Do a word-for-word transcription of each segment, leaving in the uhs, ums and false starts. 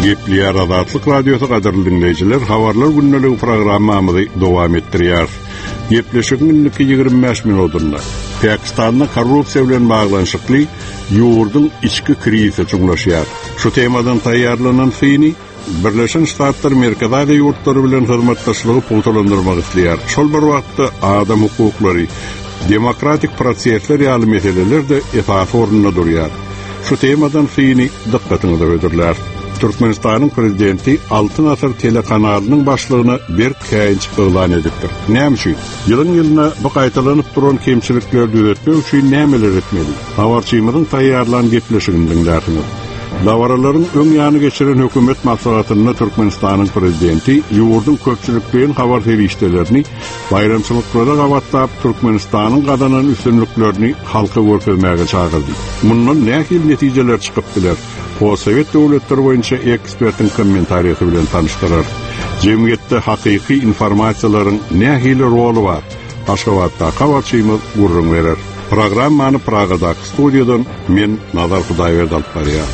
Gepliyar Azatlyk Radiosu gadarly dinleyijiler, habarlar günnälik programmamyzy dowam etdirýär. Gepleşigiň ilki ýygrimi beş minutunda Pakistanda korrupsiýa bilen baglanşykly ýurdun içki krizi çuňlaşýar. Şu temadan taýýarlanan film Birleşen Ştatlar Merkezade ýurtlary bilen hyzmatdaşlygy pultalandyrmak isleýär. Şol bir wagtda adam hukuklary, demokratik prosesler ýaly meseleler de esas ornuna durýar. Şu temadan film dikkatinizi ödürler. Türkmenistan'ın prezidenti Altın Asır telekanalynyň başlygyna bir käýinç elan edipdir. Näme üçin? Ýylyň ýylyna bu gaýtalanyp duran kemçilikler düzeltmek üçin nämeler etmeli? Habarçymyzyň taýýarlan gepleşiginiň därsiniz. Lavaraların öň ýany geçiren hökümet maslahatyny Türkmenistanyň prezidenti ýurdun köpçülikliğin habar feriştelerini bayramçylyklara gawatlap Türkmenistanyň gadanan üstünlüklerini halka görkezmäge çagyrdy. Mundan nähil netijeler çykypdylar? Posowet döwletleri boýunça ekspertin kommentariýasy bilen tanıştyrar. Jemgyýetde hakyky informasiýalaryň nähil roli bar? Aşgabatda habarçymyz gurrun berer. Programmany Pragadak studiýadan men Nazar Hudaýberdi alyp barýar.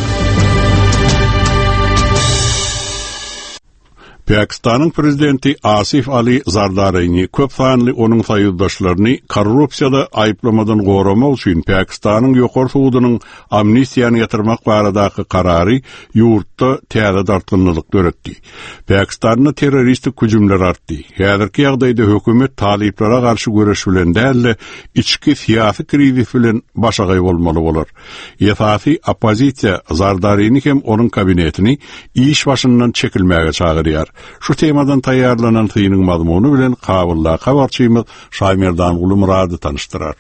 Pakistanyň prezidenti Asif Ali Zardari'ni köp sanly onuň saýydaşlaryny korrupsiýada aýplamadan goramak üçin Pakistanyň ýokary sudynyň amnistiýany ýatyrmak baradaky karary ýurtda täze dartgynlyk döretdi. Pakistanda terroristik hüjümler artdy. Häzirki ýagdaýda hökümet taliplara garşy göreş bilen däl, içki siýasy krizi bilen başagay bolmaly bolar. Ýa-da opozisiýa Zardari'ni hem onuň kabinetini iş başyndan çekilmäge çagyrýar. Şu temadan taýýarlanan tyýynyň mazmuny bilen kabulla habarçymyz Şaýmerdan Ulumurady tanıştyrar.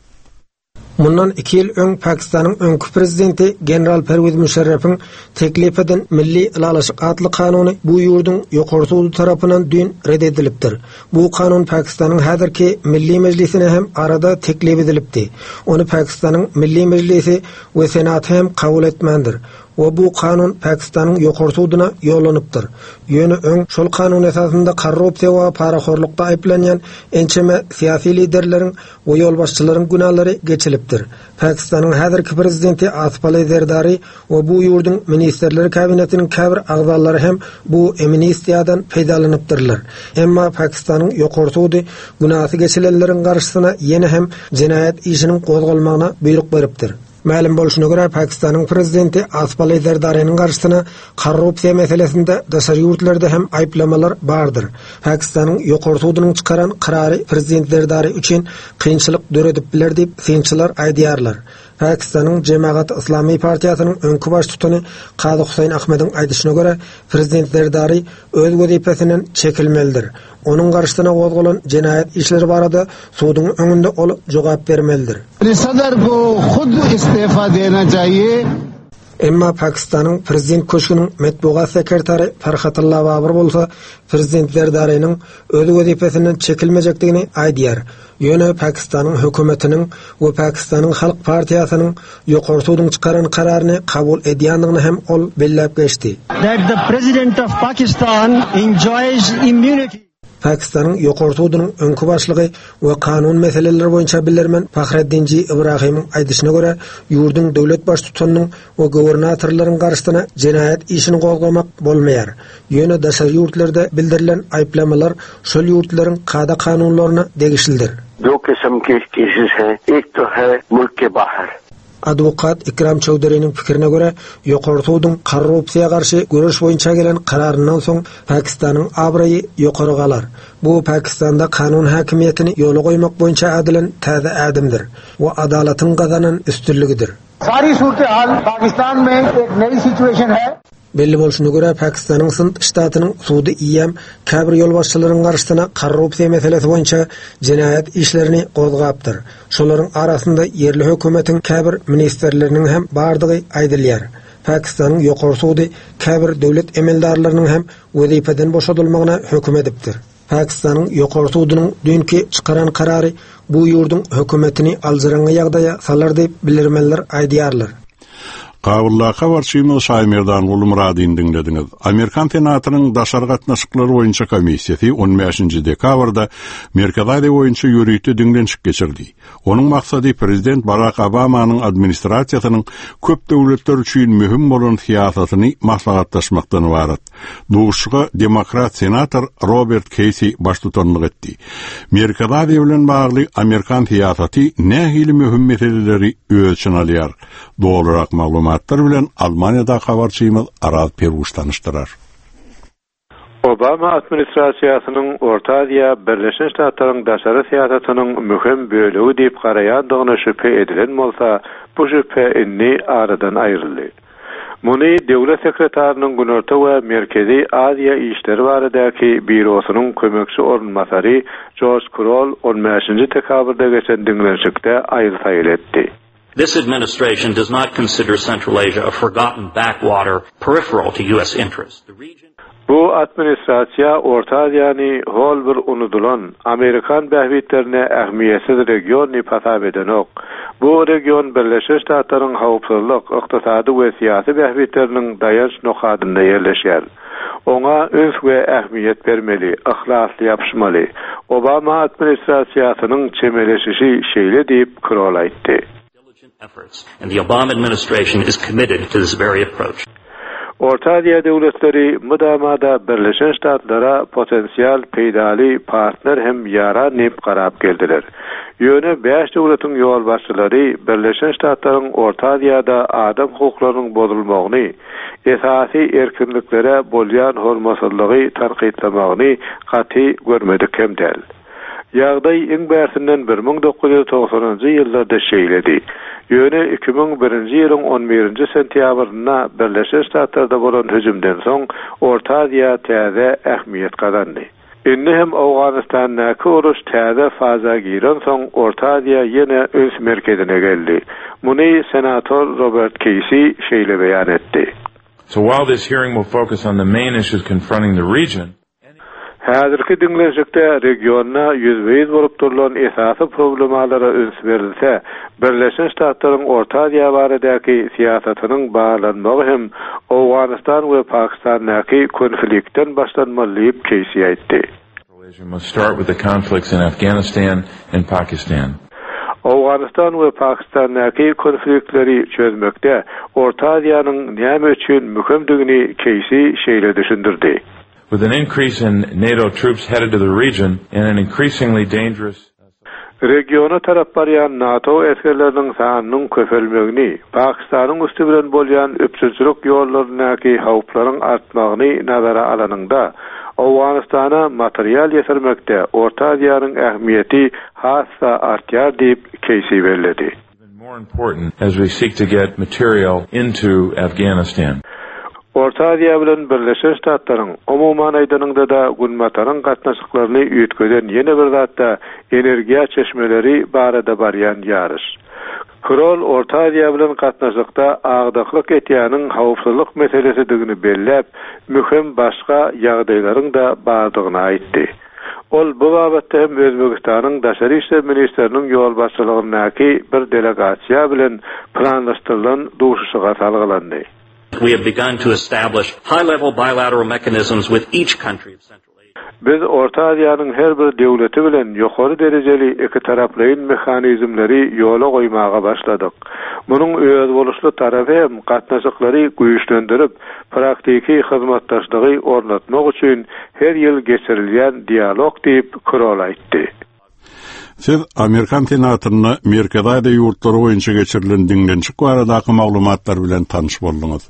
Mundan iki ýyl öň Pakistanyň öňkü prezidenti General Pervez Musharrafyň teklip eden Milli Ilalaşyk adly kanuny bu ýurdun ýokary sudy tarapyndan dün reddedilipdir. Bu kanun Pakistanyň häzirki Milli Mejlisine hem arada teklip edilipdi. Onu Pakistanyň Milli Mejlisi we Senaty hem kabul etmendir. Ve bu kanun Pakistan'ın ýokary sudyna ýollanypdyr. Ýöne öň şol kanun esasında korrupsiýa we paraxorlukda aýplanýan ençeme siýasy liderleriň we ýolbaşçylaryň günahları geçilipdir. Pakistan'ın häzirki prezidenti Asif Ali Zardari we bu ýurdun ministrleri kabinetiniň käbir agzalary hem bu amnistiýadan peýdalanypdyrlar. Emma Pakistan'ın ýokary sudy günahsy geçilenleriň garşysyna ýene hem jinaýat işiniň gozgalmagyna buyruk beripdir. Ma'lum bolşuna göre Pakistan'ın prezidenti Asif Ali Zardari'nin karşısına korrupsiya meselesinde daşary ýurtlarda hem aýplamalar bardır. Pakistan'ın ýokary sudynyň çykaran karary prezident Zardari üçin kynçylyk döredip biler diýip synçylar aýdýarlar. Pakistan'ın Cemaat Islami Partiýasynyň öňkü baş tutany Qady Husayn Ahmediň aýdyşyna göre prezident Zardari öz wezipesinden çekilmelidir. Onun karşısına gozgalan jinaýat işleri barada sudyň öňünde ol jogap bermelidir. Sadr ko khud istifa dena chahiye. Emma Pakistan'ın prezident köşkünün metbuat sekretary Farhatullah Babur bolsa prezident Zardari'nin öz wezipesinden çekilmejekdigini aýdýar. Ýöne Pakistan'ın hökümetiniň we Pakistan'ın Halk Partiýasynyň ýokary sudyň çykaran kararyny kabul edýändigini hem ol belläp geçdi. That the president of Pakistan enjoys immunity. Pakistan'ın ýokary sudynyň öňkü başlygy we kanun meseleleri boýunça bilermen Fahreddinji Ibrahimyň aýdyşyna görä ýurdun döwlet baş tutanynyň we gowernatorlaryň garşysyna jinaýat işini gozgamak bolmaýar. Ýöne daşary ýurtlarda bildirilen aýplamalar şol ýurtlaryň kada kanunlaryna degişildir. दो किस्म के केसेस हैं, एक तो है मुल्क के बाहर. Advokat Ikram Çowderi'nin fikrine göre ýokary sudyň korrupsiýa garşy görüş boýunça gelen kararyndan soň Pakistan'ın abraýy ýokary galar. Bu Pakistanda kanun hakimiýetini ýola goýmak boýunça adilen täze adımdır we adalatyň gazanan üstünligidir. सारी सूरत-ए-हाल पाकिस्तान में एक नई सिचुएशन है. Belli bolşuna göre Pakistan'ın Sindh ştatynyň sudy iýem käbir ýolbaşçylaryň garşysyna korrupsiýa meselesi boýunça jinaýat işlerini gozgapdyr. Şolaryň arasynda ýerli hökümetiň käbir ministrleriniň hem bardygy aýdylýar. Pakistan'ın ýokary sudy käbir döwlet emeldarlarynyň hem wezipeden boşadylmagyna höküm edipdir. Pakistan'ın ýokary sudynyň dünki çykaran karary bu ýurdun hökümetini aljarangy ýagdaýa salar diýip bildirmeler aýdýarlar. Qawullaka Warşymyl Şaymerdan Ulumradyn dinlediniz. Amerikan Senatynyň daşar gatnaşyklary boýunça komissiyasi on beşinji dekabrda Merkezade boýunça ýürüýti dinlenşik geçirdi. Onuň maksady Prezident Barack Obamanyň administrasiýasynyň köp döwletler üçin mühim bolan siýasatyny maslahatlaşmakdan ibaret. Duşga Demokrat senator Robert Casey baş tutanlyk etdi. Merkezade bilen bagly Amerikan siýasaty nähili mühim meseleleri ölçüne alýar. Doğrurak maglumatlar bilen Almanya'da habarçymyl Aral Peruş tanıştırar. Obama administrasiýasynyň Orta Aziýa Birleşen Ştatlaryň daşary siýasatynyň mühim bölegi diýip garaýandygyna şüphe edilen bolsa, bu şüphe inni aradan aýryldy. Muny döwlet sekretarinyň Günorta we Merkezi Aziýa işleri baradaky bürosynyň kömekçi ornmasary George Kroll on beşinji dekabrda geçen dinlenşikde aýryl etdi. This administration does not consider Central Asia a forgotten backwater peripheral to U S interests. The region Bu administrasiýa Orta Aziýany hol bir unudulan Amerikan bähbitlerine ähmiýetsiz region diýip hasap edenok. Bu region Birleşen Ştatlaryň hawpsuzlyk, ykdysady we syýasy bähbitleriniň daýanç nokadynda ýerleşýär. Oňa öňs we ähmiýet bermeli, ihlasly ýapyşmaly. Obama administrasiýasynyň çemeleşişi şeýle diýip Kroll aýtdy. efforts, and the Obama administration is committed to this very approach. Orta Aziýa döwletleri müdamada Birleşen Ştatlara potensial peýdali partner hem ýara nep garap geldiler. Ýöne beş döwletiň ýol başçylary Birleşen Ştatlaryň Orta Aziýada adam hukuklarynyň bozulmagyny, esasy erkinliklere bolýan hormatlygy tarqytlamagyny gaty görmedik hemdel. Ýagdaý iň bärsinden bir ming dokuz ýüz togsonunjy ýyllarda şeýledi. Ýöne iki ming birinji ýylyň on birinji sentýabrynda Birleşen Ştatlarda bolan hüjümden soň Orta Aziýa täze ähmiýet kazandy. Indi hem Awganystandaky uruş täze faza giren soň Orta Aziýa ýene öz merkezine geldi. Muny senator Robert Casey şeýle beýan etdi. So while this hearing will focus on the main issues confronting the region, häzirki dinlenşikde regionna ýüzbeýiz bolup durulan esasy problemlara öns berilse, Birleşen Ştatlaryň Orta Aziýa baradaky siýasatynyň baglanmagy hem Awganystan we Pakistandaky konflikten başlanmaly diýip Casey aýtdy. We must start with the conflicts in Afghanistan and Pakistan. Awganystan we Pakistandaky konfliktleri çözmekde Orta Aziýanyň näme üçin mühimdigini Casey şeýle düşündirdi. With an increase in NATO troops headed to the region and an increasingly dangerous Regiona tarap barýan NATO eskerleriniň sanynyň köpelmegini, Pakistanyň üstü bilen bolýan öpsüzlük ýollarynaky hawplaryň artmagyny nazara alanyňda, Awganystana material ýetirmekde Orta Aziýanyň ähmiýeti hassa artýar diýip Casey bellädi. more important as we seek to get material into Afghanistan. Orta Aziýa bilen Birleşen Ştatlaryň umumyň aýdanynda da günmataryň gatnaşyklaryny ýetgeden ýene bir zatda energiýa çeşmeleri barada barýan ýarış. Kroll Orta Aziýa bilen gatnaşykda agdaklyk etýäniň hawpsuzlyk meselesigini belläp, mühim başga ýagdaýlaryň da bardygyny aýtdy. Ol bu babatda hem Özbekistanyň daşary işler ministeriniň ýol başçylygynaky bir delegasiýa bilen planlaşdyrylan duşuşyga salgylandy. We have begun to establish high-level bilateral mechanisms with each country of Central Asia. Biz Orta Aziýanyň her bir döwleti bilen ýokary derejeli iki taraplaýyn mexanizmleri ýola goýmaga başladyk. Munyň öz boluşly tarapy hem gatnaşyklary güýçlendirip, praktiki hyzmatdaşlygy ornatmak üçin her ýyl geçirilýän dialog diýip Kroll aýtdy. Siz Amerikan Senatyna Merkezade ýurtlary boýunça geçirilen dinlenşik baradaky maglumatlar bilen tanyş bolduňuz.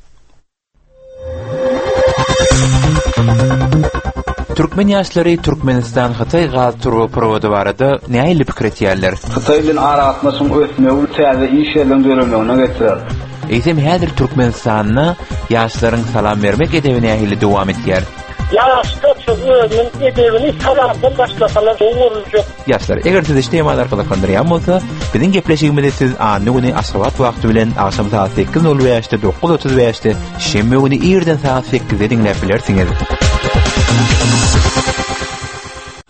Türkmen ýaşlary Türkmenistan Hatay gaz turu prowody barada näme pikir etýärler? Hatay bilen aragatmasyň ötmegi täze iş ýerden döremegiне getirer. Eýsem häzir Türkmenistanyna ýaşlaryň salam bermek edebine ähli dowam etýär. Ýaşda çözümün edebini salamdan başlasalar olur. Ýaşlar, eger siz ijtimaý arkaly kandyran bolsa, biziň gepleşigimizde siz anyny aşgabat wagty bilen akşam saat sekiz nol beşde dokuz otuz beşde şemme güni ýerden saat sekizde dinläp bilersiňiz.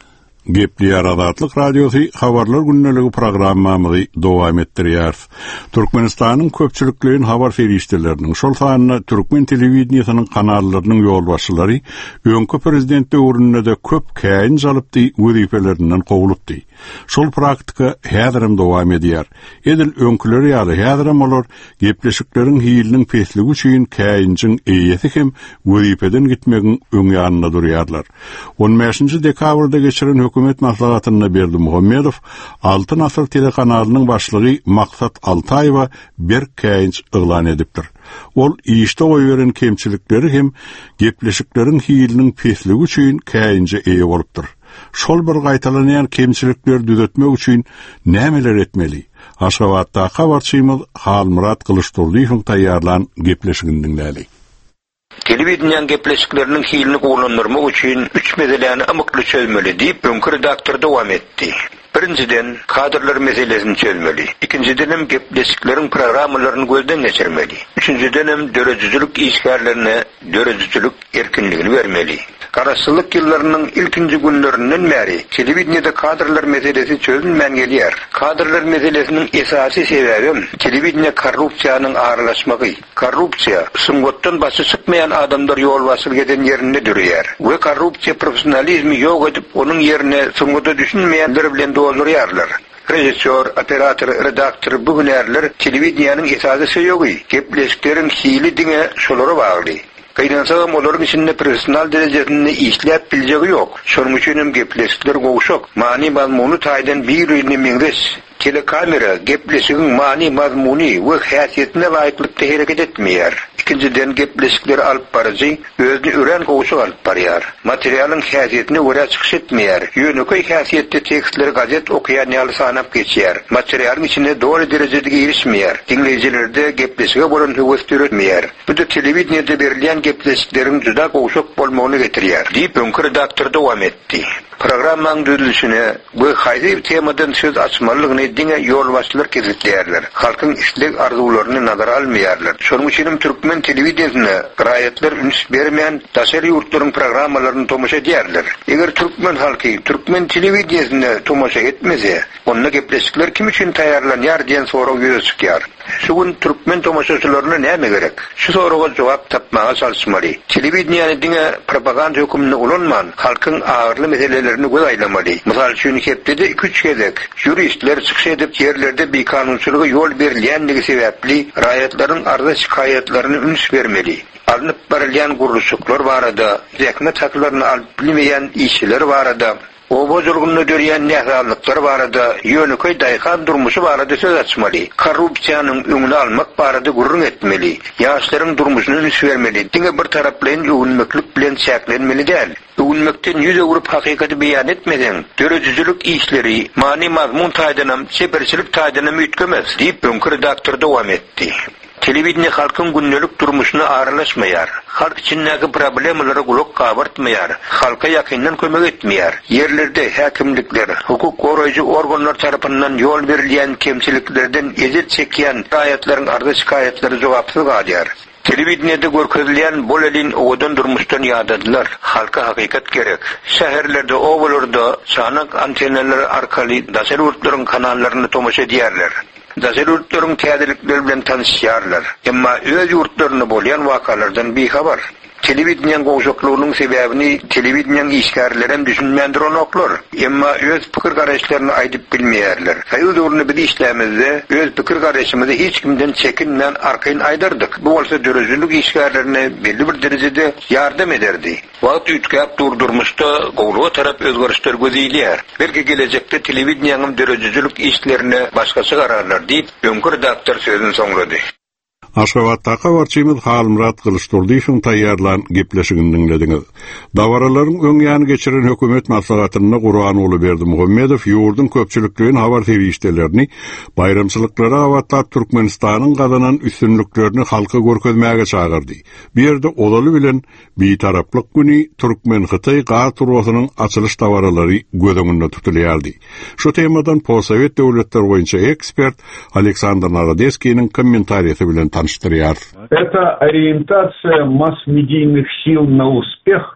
Gepli Aradatlyk Radiosu habarlar günneligi programmamyzy dowam etdirýär. Türkmenistanyň köpçülikliğin habar ferişteleriniň şol sanyna Türkmen telewizionynyň kanallarynyň ýolbaşçylary öňkü prezident döwründe köp käýin jalypdy, wezipelerinden gowulupdy. Şol praktika häzirim dowam edýär. Edil öňküleri ýaly häzirim olar gepleşikleriň hiýiliniň pesligi üçin käýinçiň eýesi hem wezipeden gitmegiň öňýanyna durýarlar. on beşinji dekabrda geçiren hökümet maslahatyna Berdi Muhammedov Altyn Asr telekanalynyň başlygy Maksat Altaýewa bir käýinç yglan edipdir. Ol işde goýberen kemçilikleri hem gepleşikleriň hiýiliniň pesligi üçin käýinçe eýe bolupdyr. Şol bir gaýtalanýan kemçilikleri düzeltmek üçin nämeler etmeli? Aşgabatda habarçymyz Halmurat Kılıçdaroğluň taýýarlan gepleşigini dinläli. Telewizyon gepleşiklerinin hiilini kullanırmak için üç meseleni amıklı çözmeli deyip önkü redaktör devam etti. Birinciden kadrlar meselesini çözmeli. İkinciden gepleşiklerin programmalarını gözden geçirmeli. Üçüncüden dörözcülük işgarlarına dörözcülük erkinliğini vermeli. Karasılık yıllarının ilkinci günlerinden beri televizyonda kadrlar meselesi çözülmeyen geliyor. Kadrlar meselesinin esası sebebi televizyon korrupsiyanın ağırlaşması. Korrupsiya, sungottan başı çıkmayan adamlar yol vasıl giden yerinde duruyor. Ve korrupsiya profesyonalizmi yok edip onun yerine sungota düşünmeyenler bilen dolduruyorlar. Rejissör, operatör, redaktör, bugünerler televizyonun esası yok. Gepleşiklerin hili dine şoları bağlı. Kaynansağım oların içinde profesyonel derecesinde işlep bileceği yok. Şunun için gepleşikler goğuşok. Mani mazmunu taydan bir ürünü mingres. Telekamera gepleşiğin mani mazmunu ve hasiyetine layıklıkta hareket etmiyor. İkinciden gepleşikleri alıp barıcı, özünü öğren goğuşuk alıp barıyar. Materyalın hasiyetine öğre çıkış etmiyor. Yönüköy hasiyette tekstleri gazet okuyan yalı sanap geçiyor. Materyalın içinde doğru derecede girişmiyor. Dinleyicilerde gepleşiğe bolan hüvest üretmiyor. Bu da televizyonda verilen gepleşiklerin cüda goğuşuk bolmağını getiriyor. Deyip önkü redaktör devam etti. Programmanın düzülüşüne bu hayli temadan söz açmalılığını dine yolbaşçılar kezitleyerler. Halkın istek arzularını nazara almayarlar. Şunun için Türkmen televizyonuna rayetler üns vermeyen tasarı yurtların programmalarını tomaşa ediyerler. Eğer Türkmen halkı Türkmen televizyonuna tomaşa etmese, onunla gepleşikler kim için tayarlanıyar diyen soru göze çıkıyor. Şu gün Türkmen tomaşaçılarına ne gerek? Şu soruğa cevap tapmaya çalışmalı. Televizyonu dine propaganda hükümüne ulanman, halkın ağırlı meselelerini göz aylamalı. Misal için hepte iki üç gezek. Juristler çıkış edip yerlerde bir kanunsuzluğa yol verilenliği sebepli rayetlerin arda şikayetlerini üns vermeli. Alınıp verilen kuruluşluklar var da, zekmet haklarını alıp bilmeyen işçiler var da, o bozulgunluğu görüyen nehralıklar var da, yönüköy dayıkan durmuşu var da söz açmalı. Korrupsiyanın önünü almak var da gurrun etmeli. Yaşların durmuşunu üns vermeli. Dine bir taraflayın övünmeklik bilen çeklenmeli değil. Övünmekten yüze vurup hakikati beyan etmeden, dörözcülük işleri, mani mazmun taydanam, seferçilik taydanam ütkömez, deyip önkü redaktör devam etti. Televizyon halkın günlük durmuşuna ağırlaşmayar. Halk içindeki problemlere kulak kabartmayar. Halka yakından kömek etmeyar. Yerlerde hakimlikler, hukuk koruyucu organlar tarafından yol verilen kemçiliklerden eziyet çeken ayetlerin ardı şikayetleri cevapsız kalıyor. Televizyonda görkezleyen bol elin oğudan durmuştan yadadılar. Halka hakikat gerek. Şehirlerde, ovalarda çanak antenalar arkalı dasel urtların kanallarını tomaş ediyerler. Dasel urtların teadilikleri bilen tanışıyarlar. Ama öz yurtlarını bolayan vakalardan bir haber. Televizyon goğuşukluğunun sebebini televizyon işgarlarım düşünmeyendir onoklar. Ama öz fikir kardeşlerini aydıp bilmeyerler. Sayı doğrunu bir işlemizde öz fikir kardeşimizi hiç kimden çekinmeyen arkayın aydırdık. Bu olsa dörözcülük işgarlarına belli bir derecede yardım ederdi. Vaat ütkap durdurmuşta goğuluğa taraf özgürüşler gözüylüyer. Belki gelecekte televizyonun dörözcülük işlerine başkası kararlar deyip önkü redaktör sözünü sonladı. Aşgabatda habarçymyz Halmurat Kılıçdaroğluň taýýarlan gepleşigini dinlediňiz. Dawaralaryň öňýany geçiren hökümet maslahatyna Guranoğlu Berdi Muhammedov ýurdun köpçülikliğin habar feriştelerini bayramçylyklara awatlap Türkmenistanyň gazanan üstünlüklerini halka görkezmäge çağırdy. Bu ýerde olaly bilen bir taraplyk güni Türkmen Hytaý gaz turbasynyň açylış dawaralary göz tutulýardy. Şu temadan Possovet döwletler boýunça ekspert Aleksandr Narodeskiň kommentariýasy bilen Это ориентация масс-медийных сил на успех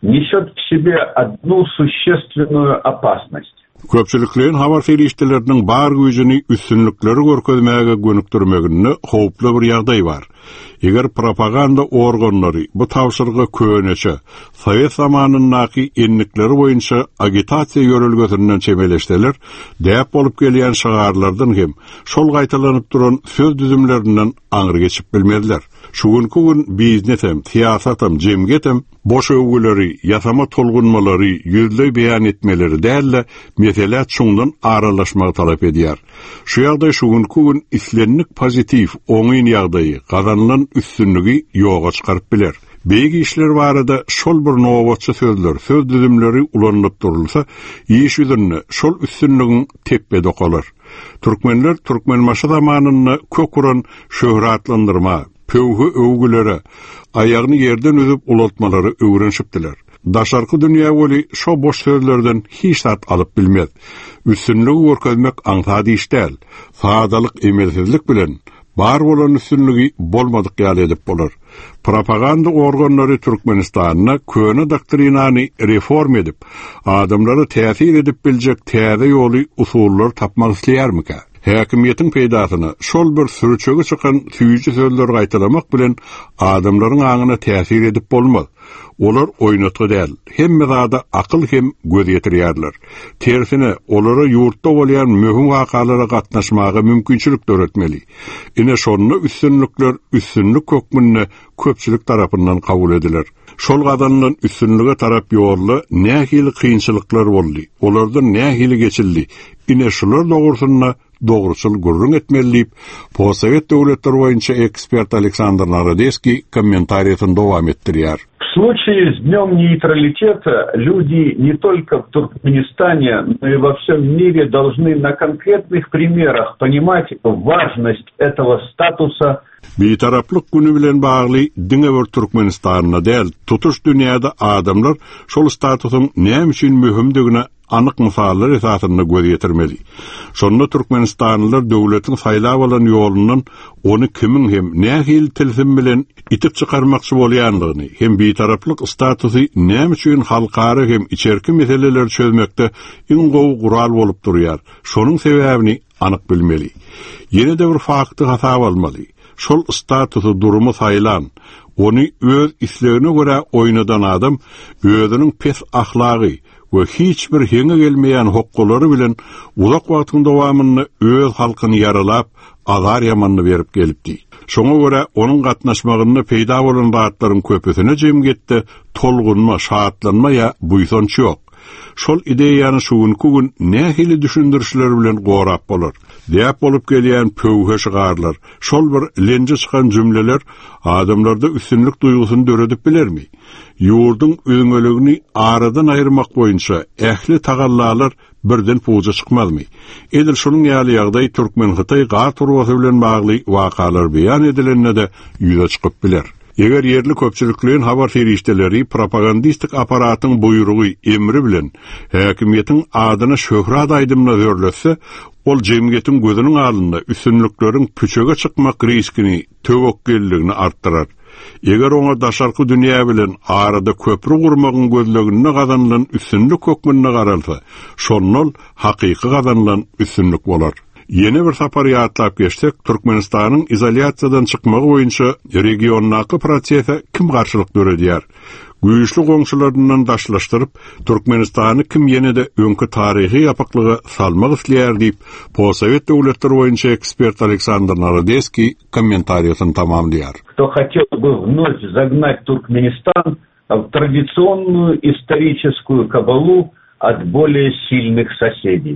несет в себе одну существенную опасность. Köpçüliklerin habar feriştelerinin bar güýjini üstünlikleri görkezmäge gönükdirmeginde howply bir ýagdaý bar. Eger propaganda organlary bu tawşyrga köneçe Sovet zamanyndaky enlikleri boýunça agitasiýa ýörelgesinden çemeleşdiler, däp bolup gelýän şagarlardan hem şol gaýtalanyp duran söz düzümlerinden aňyr geçip bilmediler. Şugunky gün biznesem, siýasatam, jemgetem boş öwgüleri, ýasama tolgunmalary, ýüzlü beýan etmeleri dälle meselet şundan aralaşmagy talap edýär. Şu ýagdaý şugunky gün islenlik pozitiv, oňyn ýagdaýy, gazanlan üstünlügi ýoga çykaryp biler. Beýgi işler barada şol bir nowatçy sözler, söz düzümleri ulanyp durulsa, iş ýüzünde şol üstünligiň tepede kalar. Türkmenler türkmenmaşy zamanyny kökuran şöhratlandyrma, pöwhü öwgülere, aýagyny ýerden üzüp ulatmalary öwrenşipdiler. Daşarky dünýä boli şo boş sözlerden hiç tat alyp bilmez. Üstünligi görkezmek aňsady iş däl. Fadalyk emelsizlik bilen bar bolan üstünligi bolmadyk ýaly edip bolar. Propaganda organlary Türkmenistanyna köne doktrinany reform edip, adamlary täsir edip biljek täze ýoly usullar tapmak isleýärmika? Häkimiýetiň peýdasyna şol bir sürçegi çykan süýji sözler gaýtalamak bilen adamlaryň aňyna täsir edip bolmaz. Olar oýnatgy däl, hemme zada akyl hem göz ýetirýärler. Tersine olara ýurtda bolýan möhüm wakalara gatnaşmaga mümkinçilik öwretmeli. Ine şonu üstünlikler üstünlik kökmünde köpçülik tarapyndan kabul ediler. Şol gadandan üstünlige tarap ýorly nähili kynçylyklar boldy. Olardan nähili geçildi. Ine şular dogrusyna dogruçul gurrun etmeliyip, Possovet döwletleri boýunça ekspert Aleksandr Narodeski kommentariýasyny dowam etdirýär. В случае с Днем нейтралитета люди не только в Туркменистане, но и во всем мире должны на конкретных примерах понимать важность этого статуса. Bitaraplyk günü bilen bagly diňe bir Türkmenistanyna däl, tutuş dünýäde adamlar şol statusyň näme üçin möhümdigine anyk misallar esasyna göz ýetirmeli. Şonda Türkmenistanlylar döwletiň saýlap alan ýolundan ony kimin hem nähil tilsim bilen itip çykarmakçy bolýanlygyny, hem bitaraplyk statusy näme üçin halkara hem içerki meseleler çözmekde iň gowy gural bolup durýar. Şonuň sebäbini anyk bilmeli. Ýene-de bir fakty hasap almaly. Şol statusy durumu saýlan, ony öz islegine görä oýnadan adam özüniň pes ahlagy we hiç bir heňe gelmeýän hokkulary bilen uzak wagtyň dowamyny öz halkyny yaralap, azar ýamanly berip gelipdi. Şoňa görä onuň gatnaşmagyny peýda bolan baatlaryň köpüsine jemgetde tolgunma, şahatlanma ýa buýsanç ýok. Şol ideýany şugunky gün nähili düşündirişler bilen gorap bolar. Diýip bolup gelýän pöwhe şygarlar, şol bir lenje çykan jümleler adamlarda üstünlük duýgusyny döredip bilermi? Ýurduň öňeligini aradan aýyrmak boýunça ähli tagallalar birden puja çykmazmy? Edil şonuň ýaly ýagdaý Türkmen Hytaý gat urwasy bilen bagly wakalar beýan edilende de ýüze çykyp biler. Eger yerli köpçüliklerin habar ferişteleri propagandistik aparatyň buýrugy emri bilen häkimiýetiň adyna şöhrat aýdymna görlese, ol jemgyýetiň gözüniň alynda üstünlikleriň püçege çykmak riskini, töwekkelligini artdyrar. Eger oňa daşarky dünýä bilen arada köprü gurmagyň gözleginde gazanlan üstünlik kökmünde garalsa, şonol hakyky gazanlan üstünlik bolar. Yeni bir sapar ýatlap geçsek, Türkmenistanyň izolasiýadan çykmagy boýunça regionnaky prosese kim garşylyk göredýär? Güýçli goňşularyndan daşlaşdyryp, Türkmenistany kim ýene-de öňkü taryhy ýapyklyga salmak isleýär diýip, Possovet döwletleri boýunça ekspert Aleksandr Narodeski kommentariýasyny tamamlaýar. Кто хотел бы вновь загнать Туркменистан в традиционную историческую кабалу от более сильных соседей.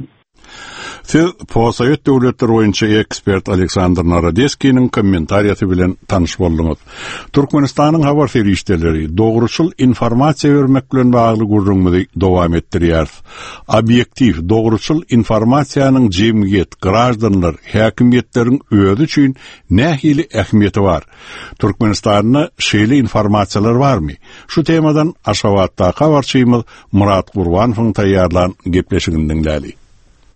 Siz Possovet döwletleri boýunça ekspert Aleksandr Narodeskiň kommentariýasy bilen tanyş boldyňyz. Türkmenistanyň habar ferişteleri dogruçul informasiýa bermek bilen bagly gurrunmady dowam etdirýär. Obyektiv, dogruçul informasiýanyň jemgyýet, graždanlar, häkimiýetleriň özü üçin nähili ähmiýeti bar. Türkmenistanyna şeýle informasiýalar barmy? Şu temadan Aşgabatda habarçymyz Murat Gurbanowyň taýýarlan gepleşigini dinläli.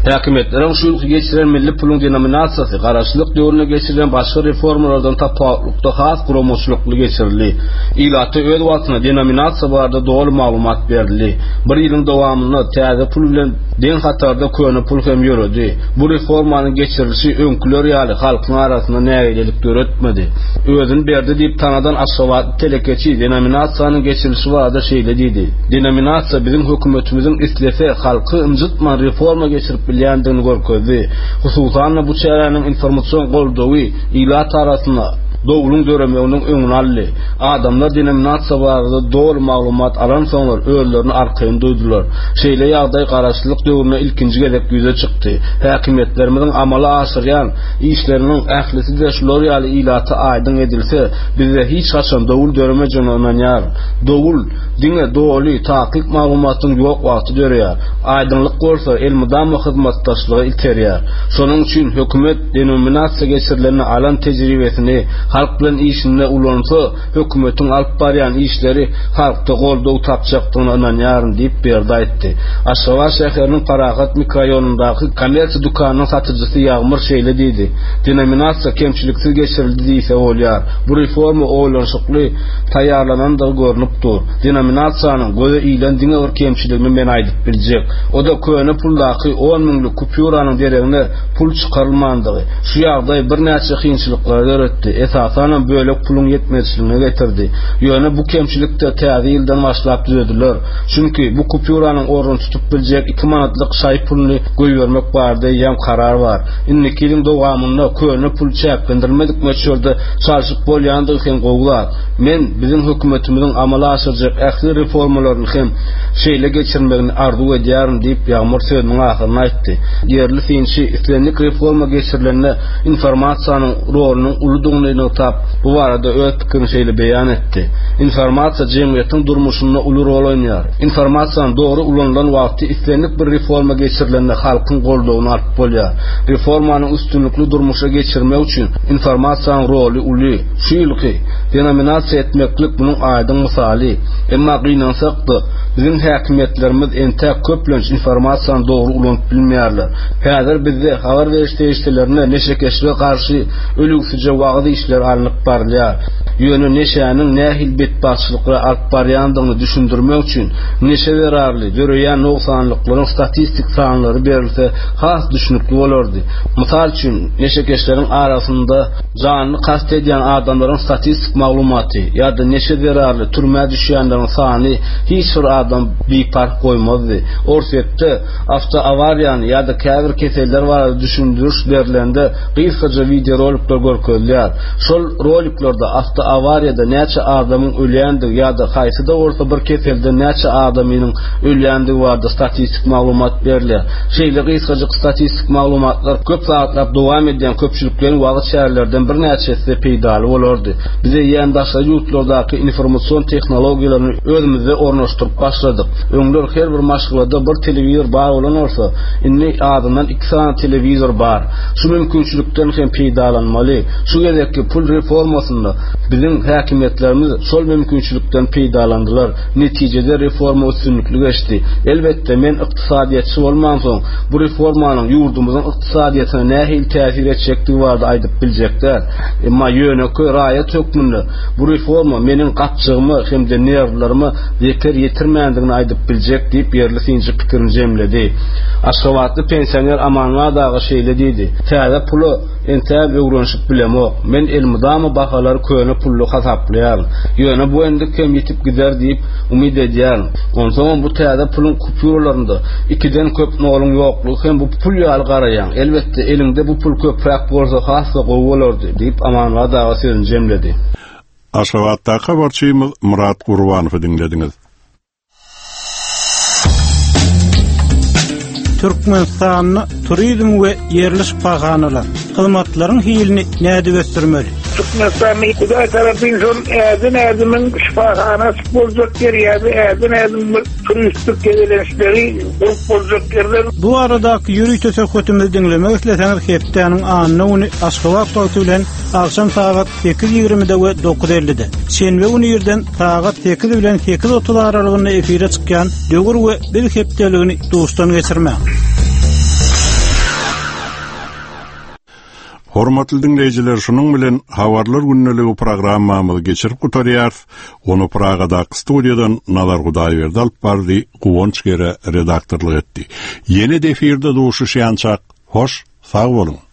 Häkimetlerin şu ýylky geçiren milli pulun denominasiýasy garaşlyk döwrüne geçirilen başga reformalardan tapawlukda has guramaçlykly geçirildi. Ilaty öz wagtyna denominasiýa barada dogry maglumat berildi. Bir ýylyň dowamyny täze pul bilen den hatarda köne pul hem ýöredi. Bu reformanyň geçirilişi öňküler ýaly halkyň arasynda nägelik döretmedi. Özüni berdi diýip tanadan aşawat telekeçi denominasiýanyň geçirilişi barada şeýle diýdi. Denominasiýa bizim hökümetimiziň islese halky ymjytman reforma geçirip bilýändigini görkezdi. Hususan bu çärenin informasiýon goldawy ilat arasynda dowlun döremeýiniň öňüni aldy. Adamlar denominasiýa barada dogry maglumat alan soňlar özlerini arkaýyn duýdular. Şeýle ýagdaý garaşlyk döwrüne ilkinji gezek ýüze çykdy. Häkimetlerimiň amala aşyrýan işleriniň ählisi de şular ýaly ilaty aýdyn edilse, bizde hiç haçan dowul döremejän onanýar. Dowul diňe dogry taýyk maglumatyň ýok wagty dörýär. Aýdynlyk bolsa elmydama hyzmatdaşlygy ilterýär. Şonuň üçin hökümet denominasiýa geçirilen alan tejribesini halk bilen işinde ulansa, hökümetin alyp barýan işleri halkda goldaw tapjakdygyna inanýaryn diýip berdi aýtdy. Aşgabat şäheriniň Paragat mikroraýonundaky kommersiýa dukanynyň satyjysy Ýagmyr şeýle diýdi. Denominasiýa kemçiliksiz geçirildi diýse bolýar. Bu reforma oýlanşykly taýýarlanandygy görnüp dur. Denominasiýanyň göze iýlen diňe bir kemçiligini men aýdyp biljek. O da köne puldaky on miňlik kupýuranyň deregine pul çykarylmandygy. Şu ýagdaý bir näçe kynçylyklar öretdi. Esasanen bölek pulun yetmezligine getirdi. Ýöne bu kemçilikde täze ýyldan başlap düzediler. Çünki bu kupýuranyň orun tutup biljek iki manatlyk şaý pulny goýbermek bar diýen karar bar. Inniki ýylyň dowamynda köne pul çäplendirmedik meçhurda çarşyk bolýandygy hem gowlar. Men bizim hökümetimiziň amala aşyrjak ähli reformalaryny hem şeýle geçirmegini arzu edýärim diýip Ýagmyr sözüniň ahyryny aýtdy. Ýerli finçi islenlik reforma geçirilenle informasiýanyň rolunyň uludygyny tap bu barada öz pikirini şeýle beýan etdi. Informasiýa jemgyýetiň durmuşynda uly rol oýnýar. Informasiýanyň dogry ulanylan wagty islenlik bir reforma geçirilenle halkyň goldawyny alyp bolýar. Reformanyň üstünlikli durmuşa geçirmek üçin informasiýanyň roly uly. Şu ýylky denominasiýa etmeklik bunyň aýdyn misaly. Emma gynansak-da bizim häkimetlerimiz entäk köplenç informasiýany dogry ulanyp bilmeýärler. Häzir bizde habar beriş teşkilatlarına neşekeşlige karşı ölüksüce wagty işler alınıp barýar. Ýöne neşäniň nähil betbaşçylykla alyp barýandygyny düşündirmek üçin neşe zararly, döreýän noksanlyklaryň statistik sanlary berilse has düşünükli bolardy. Mysal üçin neşekeşleriň arasynda janyny kast edýän adamlaryň statistik maglumaty ýa-da neşe zararly türmä düşýänleriň sany hiç bir adam bir fark koymazdy. Orsetde avto awariýany ýa-da käbir keseller barada düşündiriş berilende gysgaça video rolikler görkezler. Şol roliklarda avto awariýada näçe adamyň ölýändigi ýa-da haýsyda bolsa bir keselde näçe adamyň ölýändigi barada statistik maglumat berilýär. Şeýle gysgaça statistik maglumatlar köp saatlar dowam edýän köpçülikleriň wagt şäherlerden bir näçesi peýdaly bolardy. Bize ýandaşlar ýurtlardaky informasiýon tehnologiýalaryny özümizde ornaşdyryp başladyk. Öňler her bir maşgulada bir telewizor bar bolan bolsa, indi adamdan iki sana telewizor bar. Şu mümkinçilikden hem peýdalanmaly. Şu gerekli pul reformasynda bizim häkimetlerimiz şol mümkinçilikden peýdalandylar. Netijede reforma üstünlikli geçdi. Elbetde men ykdysadyatçy bolman soň bu reformanyň ýurdumyzyň ykdysadyatyna nähil täsir etjekdigi barada aýdyp biljekler. Emma ýöneki raýat hökmünde bu reforma meniň gatçygymy hemde nerwlarymy zeker ýetirmändigini aýdyp biljek diýip ýerli finçi pikirini jemledi. Aşgabatly pensioner Amanla dagy şeýle diýdi. Täze puly entäk öwrenşip bilemok. Men elmydama bahalary köne pullu hasaplaýar. Ýöne bu endi kem ýetip gider diýip umyd edýär. Onsoň bu täze pulun kupýurlarynda ikiden köp noluň ýoklugy hem bu pul ýaly garaýan. Elbetde elinde bu pul köpräk bolsa hasy gowy bolardy diýip Amanla dagy sözüni jemledi. Aşgabatda habarçymyz Murat Gurbanowy dinlediňiz. Türkmenistan'ı turizm ve yerli şifahanalar hyzmatlaryň hilini näde göstermeli? Türkmenistan'ın iktidar tarafından ädin ädimin şifahanasy boljak ýerdi, ädin ädim turistik gelenişleri boljak ýerler. Bu aradaky ýürüýte söhbetimizi dinlemek isleseňiz hepdeniň anyny uny Aşgabat wagty bilen akşam saat sekiz ýigrimide we dokuz ellide. Şenbe uny ýerden saat sekiz bilen sekiz otuz aralygynda efire çykýan döwür we bir hepdeligini dostan geçirmek. Hormatly dinleyijiler, şunun bilen Hawarlar günneligi programmamyzy geçirip gutarýar. Onu Pragada studiýadan Nazar Gudaýberdi alyp bardy, Guwonç gere redaktorlyk etdi. Yeni defirde duşuşýançak. Hoş, sag bolun.